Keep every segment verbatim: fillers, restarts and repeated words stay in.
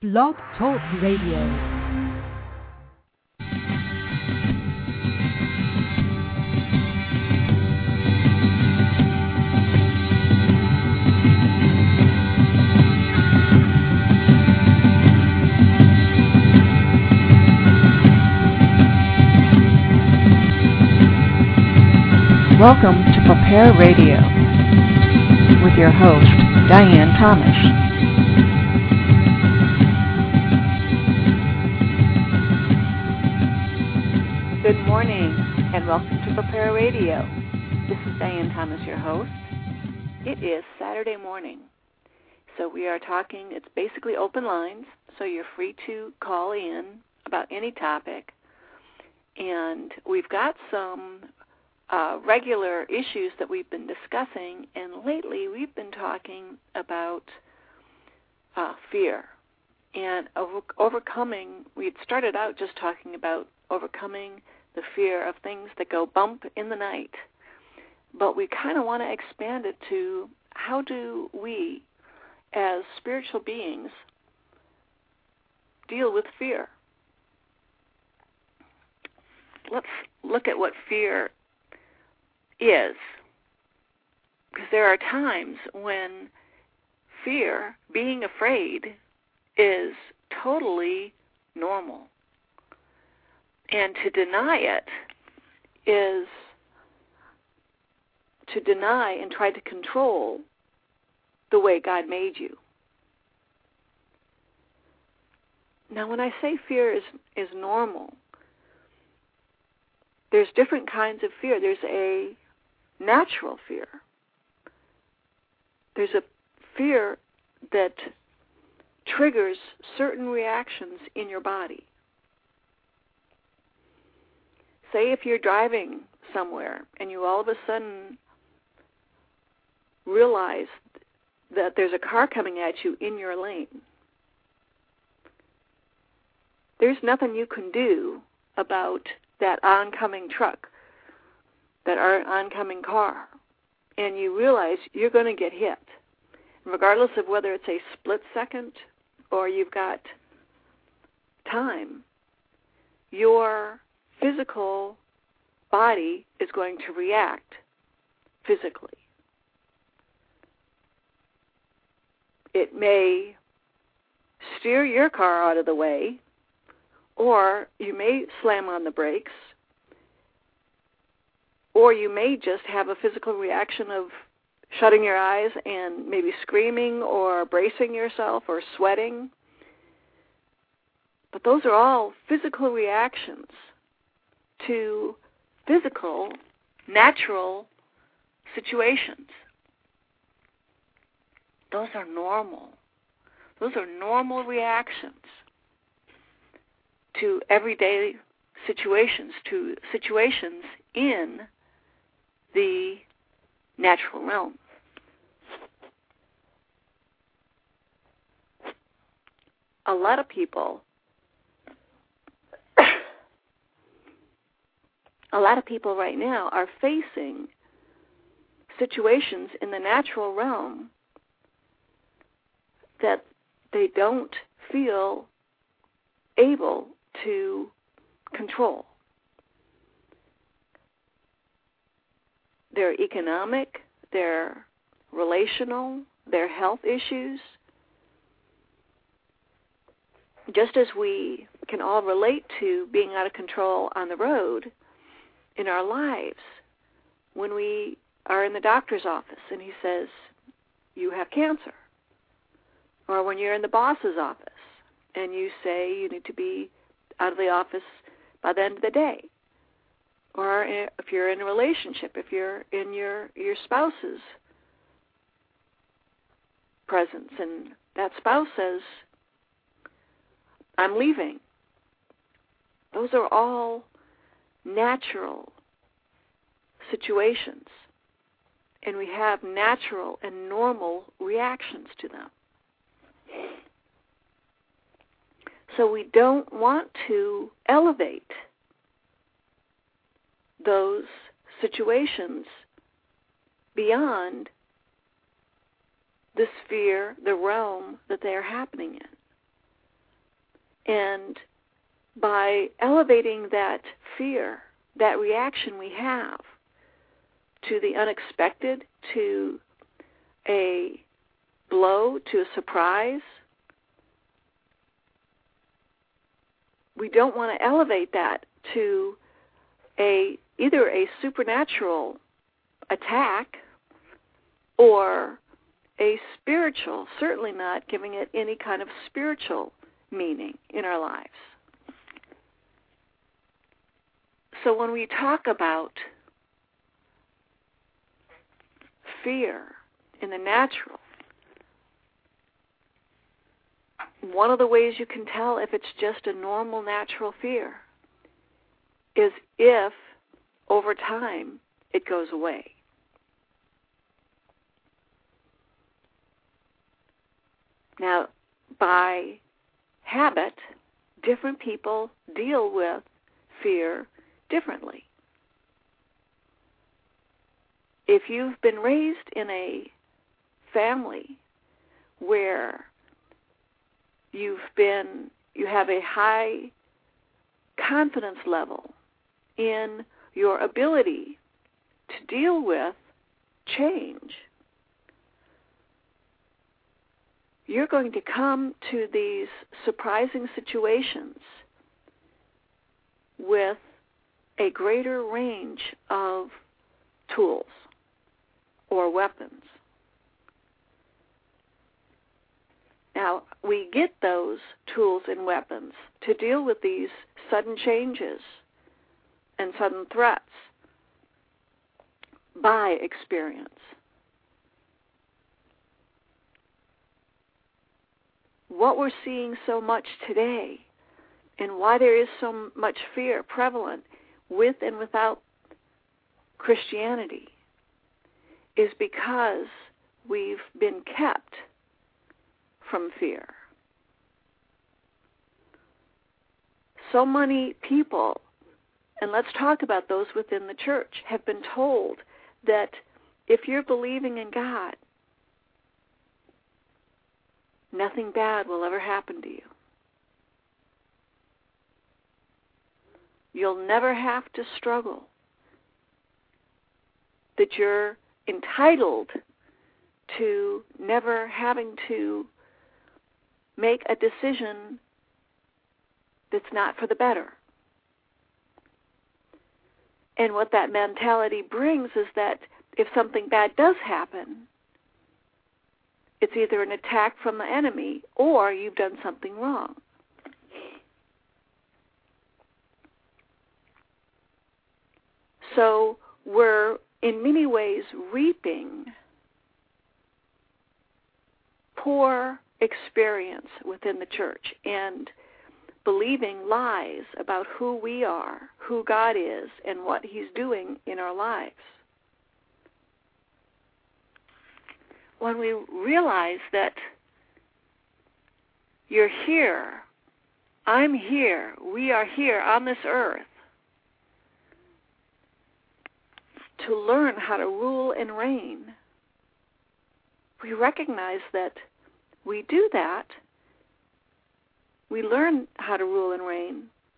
Blog Talk Radio. Welcome to Prepare Radio with your host, Diane Thomas. Good morning and welcome to Prepare Radio. This is Diane Thomas, your host. It is Saturday morning, so we are talking, it's basically open lines, so you're free to call in about any topic. And we've got some Uh, regular issues that we've been discussing, and lately we've been talking about uh, fear and over- overcoming. We had started out just talking about overcoming the fear of things that go bump in the night, but we kind of want to expand it to how do we, as spiritual beings, deal with fear. Let's look at what fear is, because there are times when fear, being afraid, is totally normal. And to deny it is to deny and try to control the way God made you. Now, when I say fear is, is normal, there's different kinds of fear. There's a natural fear. There's a fear that triggers certain reactions in your body. Say if you're driving somewhere and you all of a sudden realize that there's a car coming at you in your lane. There's nothing you can do about that oncoming truck, that oncoming car, and you realize you're going to get hit. Regardless of whether it's a split second or you've got time, your physical body is going to react physically. It may steer your car out of the way, or you may slam on the brakes, or you may just have a physical reaction of shutting your eyes and maybe screaming or bracing yourself or sweating. But those are all physical reactions to physical, natural situations. Those are normal. Those are normal reactions to everyday situations, to situations in the natural realm. A lot of people, a lot of people right now are facing situations in the natural realm that they don't feel able to control. Their economic, their relational, their health issues. Just as we can all relate to being out of control on the road in our lives, when we are in the doctor's office and he says, you have cancer. Or when you're in the boss's office and you say you need to be out of the office by the end of the day. Or if you're in a relationship, if you're in your, your spouse's presence and that spouse says, I'm leaving. Those are all natural situations, and we have natural and normal reactions to them. So we don't want to elevate those situations beyond the sphere, the realm that they are happening in. And by elevating that fear, that reaction we have to the unexpected, to a blow, to a surprise, we don't want to elevate that to a either a supernatural attack or a spiritual, certainly not giving it any kind of spiritual meaning in our lives. So when we talk about fear in the natural, one of the ways you can tell if it's just a normal natural fear is if over time it goes away. Now, by habit, different people deal with fear differently. If you've been raised in a family where you've been, you have a high confidence level in your ability to deal with change, you're going to come to these surprising situations with a greater range of tools or weapons. Now, we get those tools and weapons to deal with these sudden changes and sudden threats by experience. What we're seeing so much today and why there is so much fear prevalent with and without Christianity is because we've been kept from fear. So many people, and let's talk about those within the church, have been told that if you're believing in God, nothing bad will ever happen to you. You'll never have to struggle. That you're entitled to never having to make a decision that's not for the better. And what that mentality brings is that if something bad does happen, it's either an attack from the enemy or you've done something wrong. So we're in many ways reaping poor experience within the church and believing lies about who we are, who God is, and what He's doing in our lives. When we realize that you're here, I'm here, we are here on this earth to learn how to rule and reign, we recognize that we do that. We learn how to rule and reign.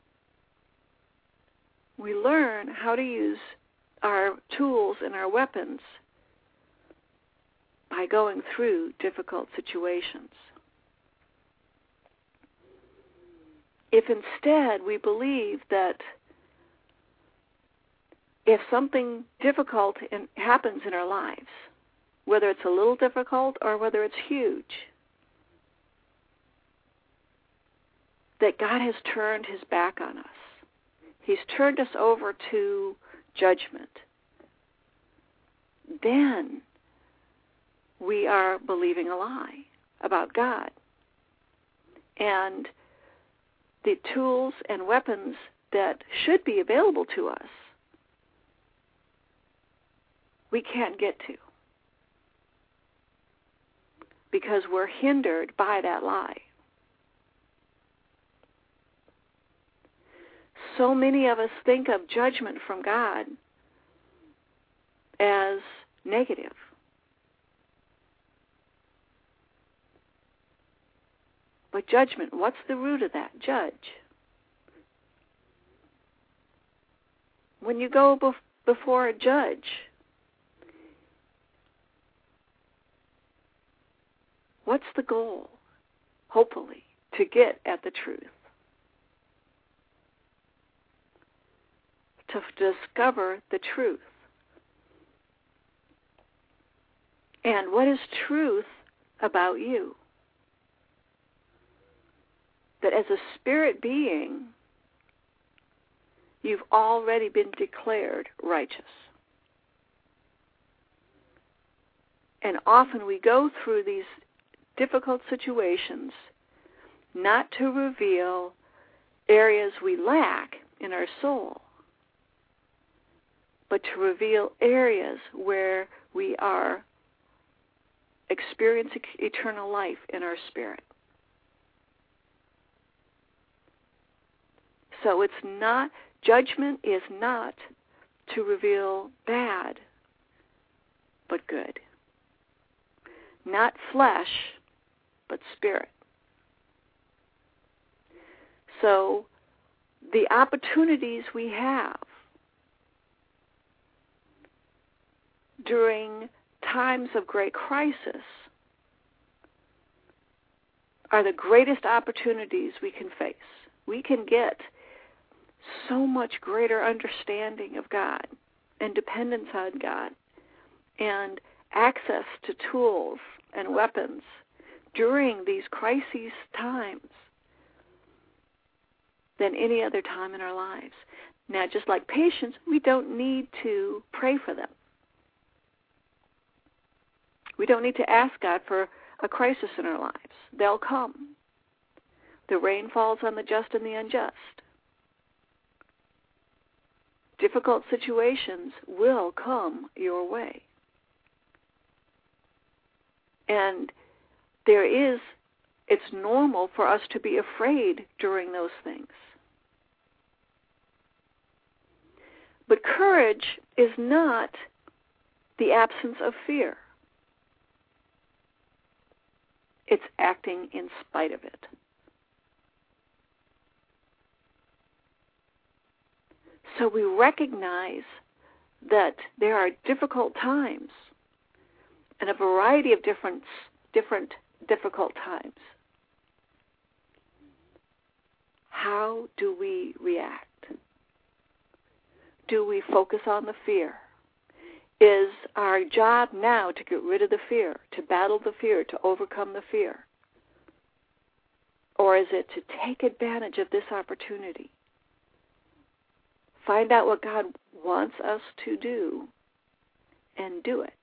We learn how to use our tools and our weapons by going through difficult situations. If instead we believe that if something difficult in, happens in our lives, whether it's a little difficult or whether it's huge, that God has turned His back on us. He's turned us over to judgment. Then we are believing a lie about God. And the tools and weapons that should be available to us, we can't get to because we're hindered by that lie. So many of us think of judgment from God as negative. But judgment, what's the root of that? Judge. When you go bef- before a judge, what's the goal? Hopefully, to get at the truth. To f- discover the truth. And what is truth about you? That as a spirit being, you've already been declared righteous. And often we go through these difficult situations not to reveal areas we lack in our soul, but to reveal areas where we are experiencing eternal life in our spirit. So it's not, judgment is not to reveal bad, but good. Not flesh, but spirit. So the opportunities we have during times of great crisis are the greatest opportunities we can face. We can get so much greater understanding of God and dependence on God and access to tools and weapons during these crises times than any other time in our lives. Now, just like patients, we don't need to pray for them. We don't need to ask God for a crisis in our lives. They'll come. The rain falls on the just and the unjust. Difficult situations will come your way. And there is, it's normal for us to be afraid during those things. But courage is not the absence of fear. It's acting in spite of it. So we recognize that there are difficult times and a variety of different, different difficult times. How do we react? Do we focus on the fear? Is our job now to get rid of the fear, to battle the fear, to overcome the fear? Or is it to take advantage of this opportunity? Find out what God wants us to do and do it,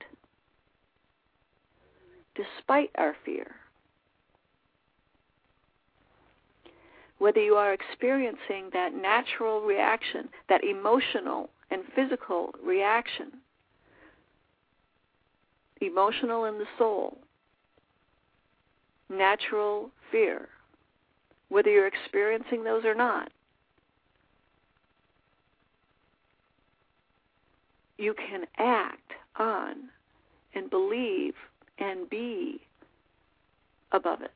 despite our fear. Whether you are experiencing that natural reaction, that emotional and physical reaction, emotional in the soul, natural fear, whether you're experiencing those or not, you can act on and believe and be above it.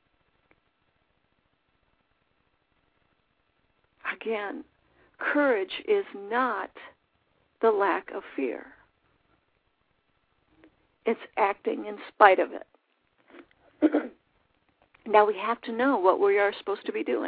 Again, courage is not the lack of fear. It's acting in spite of it. Now we have to know what we are supposed to be doing.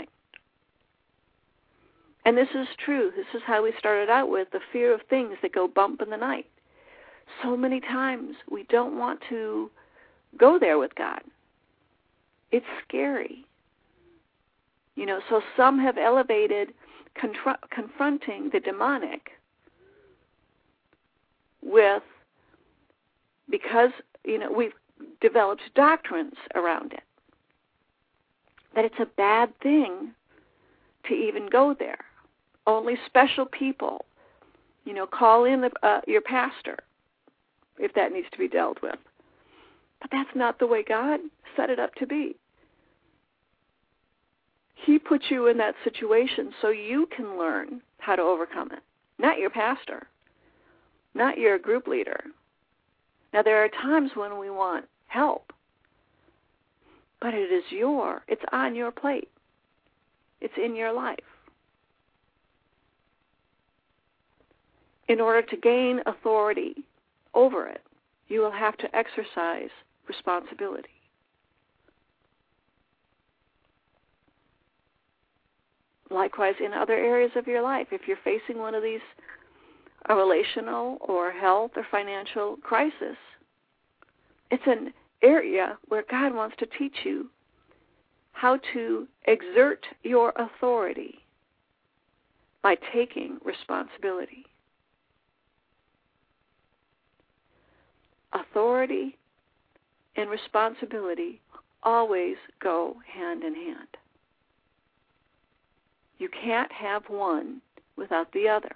And this is true. This is how we started out with the fear of things that go bump in the night. So many times we don't want to go there with God. It's scary. You know, so some have elevated confr- confronting the demonic with, because, you know, we've developed doctrines around it, that it's a bad thing to even go there. Only special people, you know, call in the, uh, your pastor if that needs to be dealt with. But that's not the way God set it up to be. He put you in that situation so you can learn how to overcome it, not your pastor, not your group leader. Now, there are times when we want help, but it is your, it's on your plate. It's in your life. In order to gain authority over it, you will have to exercise responsibility. Likewise, in other areas of your life, if you're facing one of these, a relational or health or financial crisis, it's an area where God wants to teach you how to exert your authority by taking responsibility. Authority and responsibility always go hand in hand. You can't have one without the other.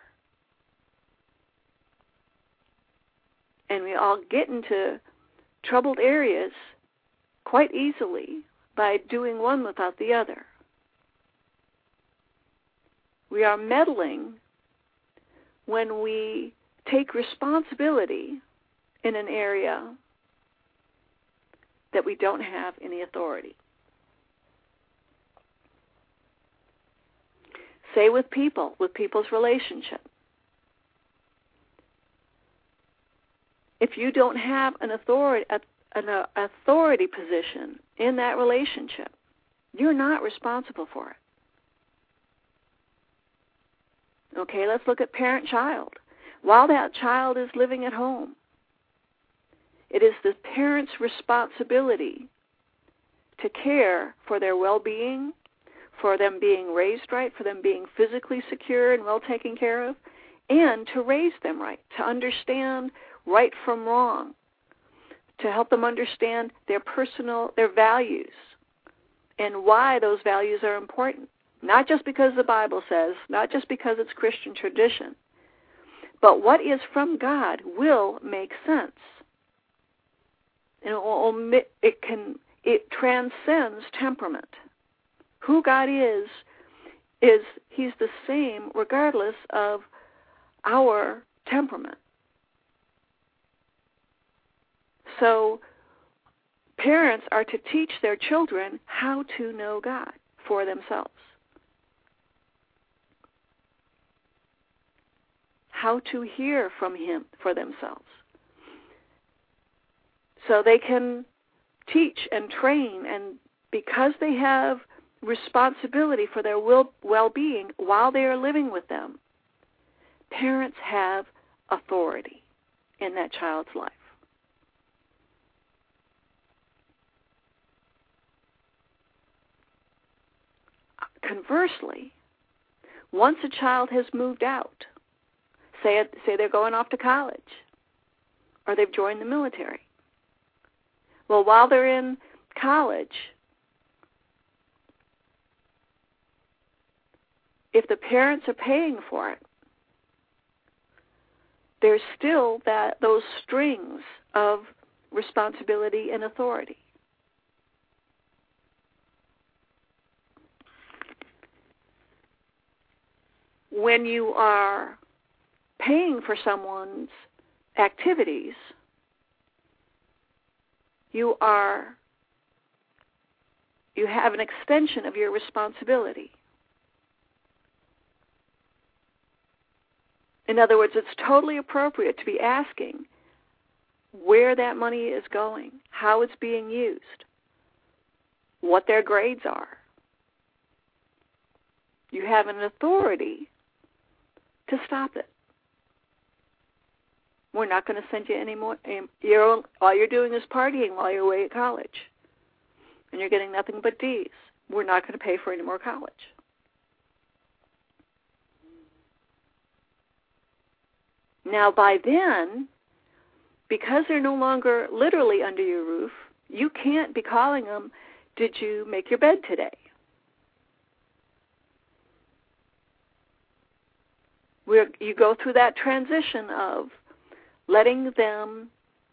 And we all get into troubled areas quite easily by doing one without the other. We are meddling when we take responsibility in an area that we don't have any authority. Say with people, with people's relationship. If you don't have an authority, an authority position in that relationship, you're not responsible for it. Okay, let's look at parent-child. While that child is living at home, it is the parent's responsibility to care for their well-being, for them being raised right, for them being physically secure and well taken care of, and to raise them right, to understand right from wrong, to help them understand their personal, their values, and why those values are important. Not just because the Bible says, not just because it's Christian tradition, but what is from God will make sense. And it, will, it can, it transcends temperament. Who God is, is He's the same regardless of our temperament. So parents are to teach their children how to know God for themselves. How to hear from Him for themselves. So they can teach and train, and because they have responsibility for their well-being while they are living with them, parents have authority in that child's life. Conversely, once a child has moved out, say, say they're going off to college, or they've joined the military, well, while they're in college, if the parents are paying for it, there's still that those strings of responsibility and authority. When you are paying for someone's activities, you are you have an extension of your responsibility. In other words, it's totally appropriate to be asking where that money is going, how it's being used, what their grades are. You have an authority to stop it. We're not going to send you any more. You're, all you're doing is partying while you're away at college, and you're getting nothing but D's. We're not going to pay for any more college. Now, by then, because they're no longer literally under your roof, you can't be calling them, did you make your bed today? We're, you go through that transition of letting them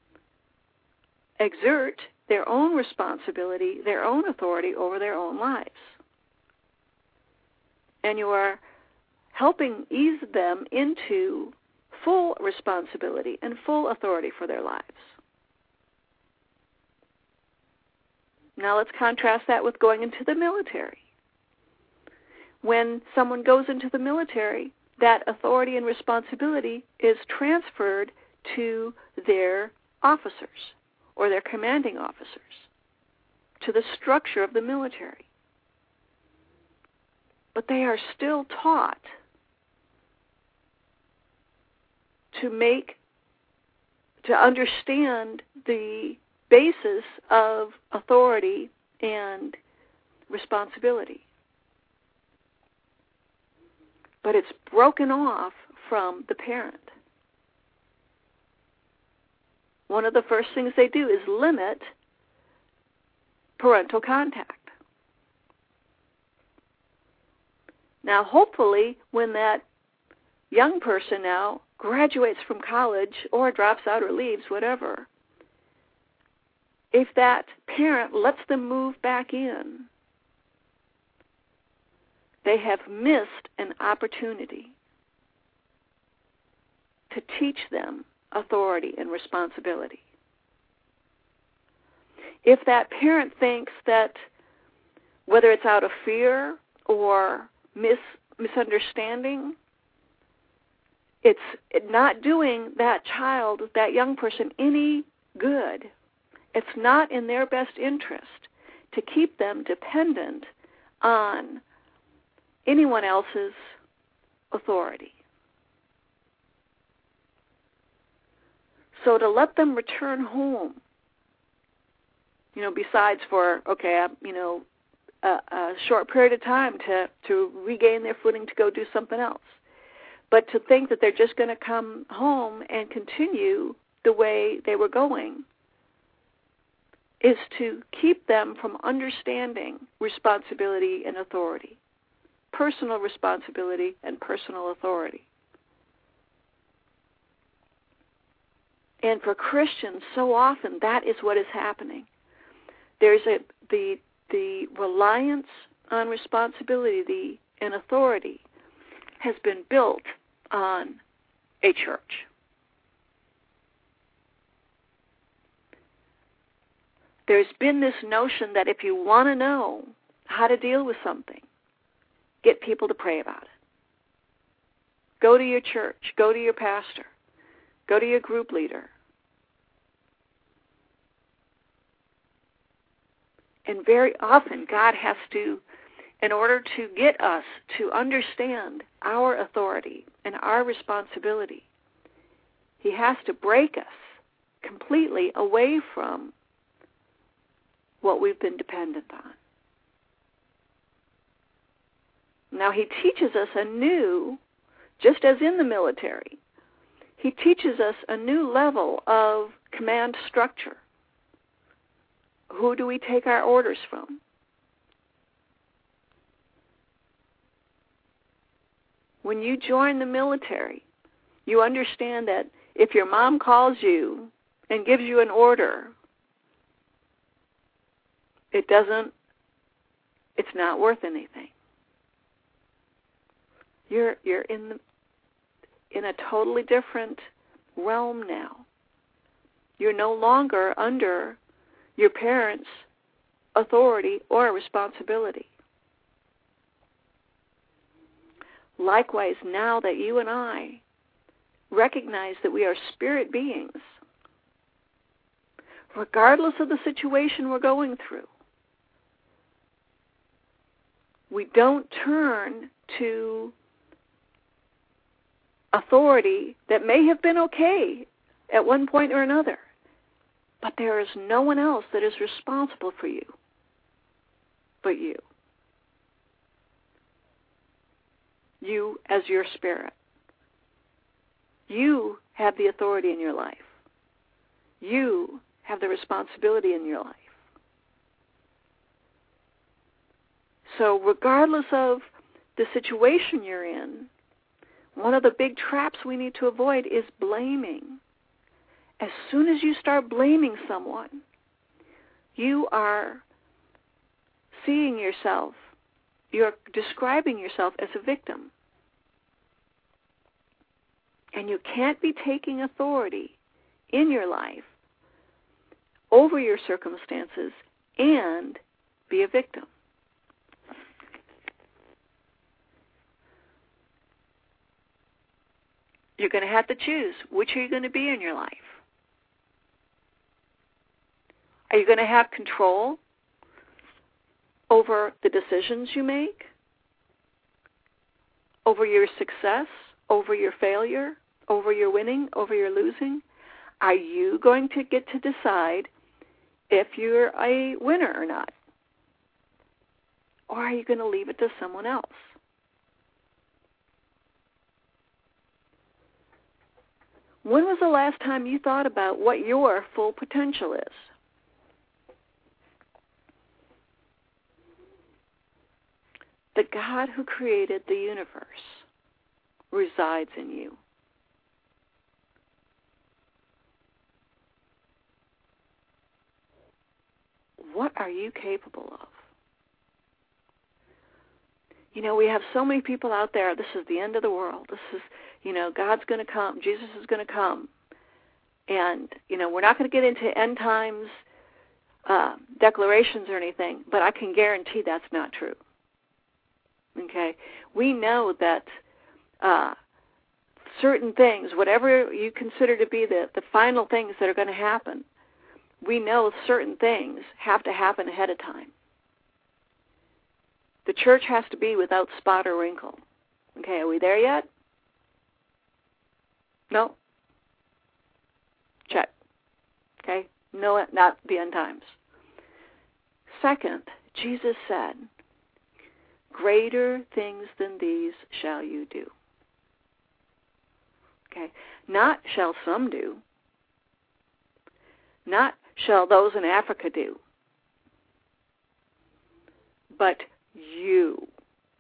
exert their own responsibility, their own authority over their own lives. And you are helping ease them into full responsibility and full authority for their lives. Now let's contrast that with going into the military. When someone goes into the military, that authority and responsibility is transferred to their officers or their commanding officers, to the structure of the military. But they are still taught to make, to understand the basis of authority and responsibility. But it's broken off from the parent. One of the first things they do is limit parental contact. Now, hopefully, when that young person now graduates from college or drops out or leaves, whatever, if that parent lets them move back in, they have missed an opportunity to teach them authority and responsibility. If that parent thinks that, whether it's out of fear or mis- misunderstanding, it's not doing that child, that young person, any good. It's not in their best interest to keep them dependent on anyone else's authority. So to let them return home, you know, besides for, okay, you know, a, a short period of time to, to regain their footing to go do something else. But to think that they're just going to come home and continue the way they were going is to keep them from understanding responsibility and authority, personal responsibility and personal authority. And for Christians, so often that is what is happening. There's a the the reliance on responsibility the, and authority has been built on a church. There's been this notion that if you want to know how to deal with something, get people to pray about it. Go to your church, go to your pastor, go to your group leader. And very often God has to, in order to get us to understand our authority and our responsibility, He has to break us completely away from what we've been dependent on. Now He teaches us anew, just as in the military, He teaches us a new level of command structure. Who do we take our orders from? When you join the military, you understand that if your mom calls you and gives you an order, it doesn't, it's not worth anything. You're you're in the, in a totally different realm now. You're no longer under your parents' authority or responsibility. Likewise, now that you and I recognize that we are spirit beings, regardless of the situation we're going through, we don't turn to authority that may have been okay at one point or another, but there is no one else that is responsible for you but you. You as your spirit. You have the authority in your life. You have the responsibility in your life. So regardless of the situation you're in, one of the big traps we need to avoid is blaming. As soon as you start blaming someone, you are seeing yourself, you're describing yourself as a victim. And you can't be taking authority in your life over your circumstances and be a victim. You're going to have to choose which are you going to be in your life. Are you going to have control over the decisions you make, over your success, over your failure, over your winning, over your losing? Are you going to get to decide if you're a winner or not? Or are you going to leave it to someone else? When was the last time you thought about what your full potential is? The God who created the universe resides in you. What are you capable of? You know, we have so many people out there, this is the end of the world. This is, you know, God's going to come. Jesus is going to come. And, you know, we're not going to get into end times uh, declarations or anything, but I can guarantee that's not true. Okay? We know that uh, certain things, whatever you consider to be the, the final things that are going to happen, we know certain things have to happen ahead of time. The church has to be without spot or wrinkle. Okay, are we there yet? No? Check. Okay? No, not the end times. Second, Jesus said, greater things than these shall you do. Okay? Not shall some do. Not shall those in Africa do. But you.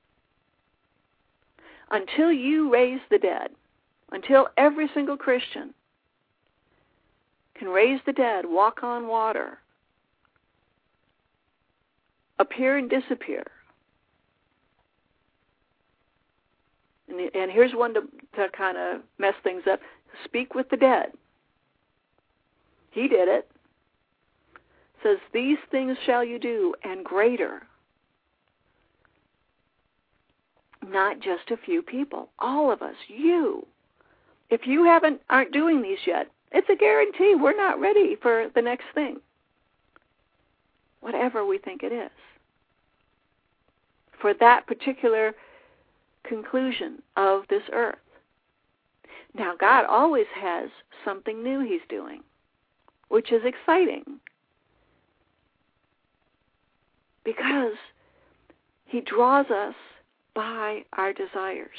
Until you raise the dead, until every single Christian can raise the dead, walk on water, appear and disappear. And, and here's one to, to kind of mess things up. Speak with the dead. He did it. Says, these things shall you do, and greater. Not just a few people. All of us. You. If you haven't aren't doing these yet, it's a guarantee we're not ready for the next thing. Whatever we think it is. For that particular conclusion of this earth. Now, God always has something new He's doing, which is exciting. Because He draws us by our desires.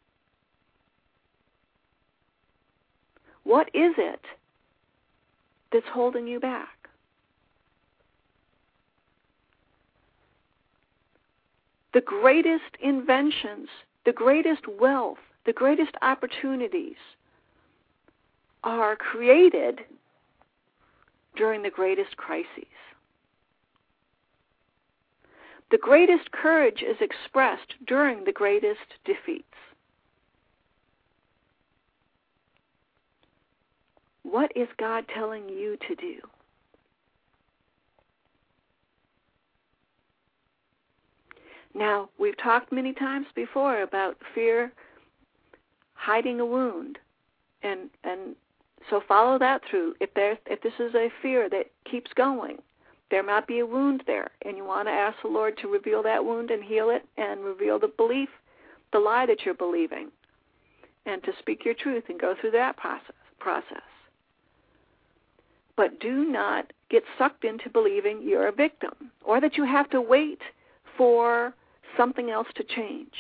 What is it that's holding you back? The greatest inventions, the greatest wealth, the greatest opportunities are created during the greatest crises. The greatest courage is expressed during the greatest defeats. What is God telling you to do? Now, we've talked many times before about fear hiding a wound. And and so follow that through. If there if this is a fear that keeps going, there might be a wound there, and you want to ask the Lord to reveal that wound and heal it and reveal the belief, the lie that you're believing, and to speak your truth and go through that process. process. But do not get sucked into believing you're a victim or that you have to wait for something else to change.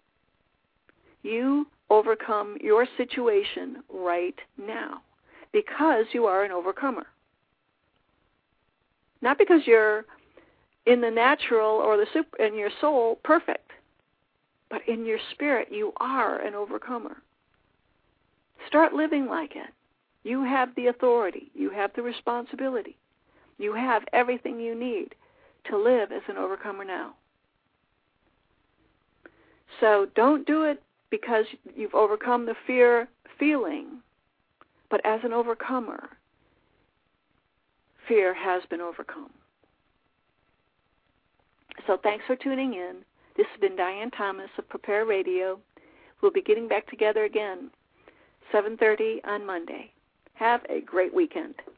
You overcome your situation right now because you are an overcomer. Not because you're in the natural or the super, in your soul perfect, but in your spirit you are an overcomer. Start living like it. You have the authority. You have the responsibility. You have everything you need to live as an overcomer now. So don't do it because you've overcome the fear feeling, but as an overcomer, fear has been overcome. So thanks for tuning in. This has been Diane Thomas of Prepare Radio. We'll be getting back together again, seven thirty on Monday. Have a great weekend.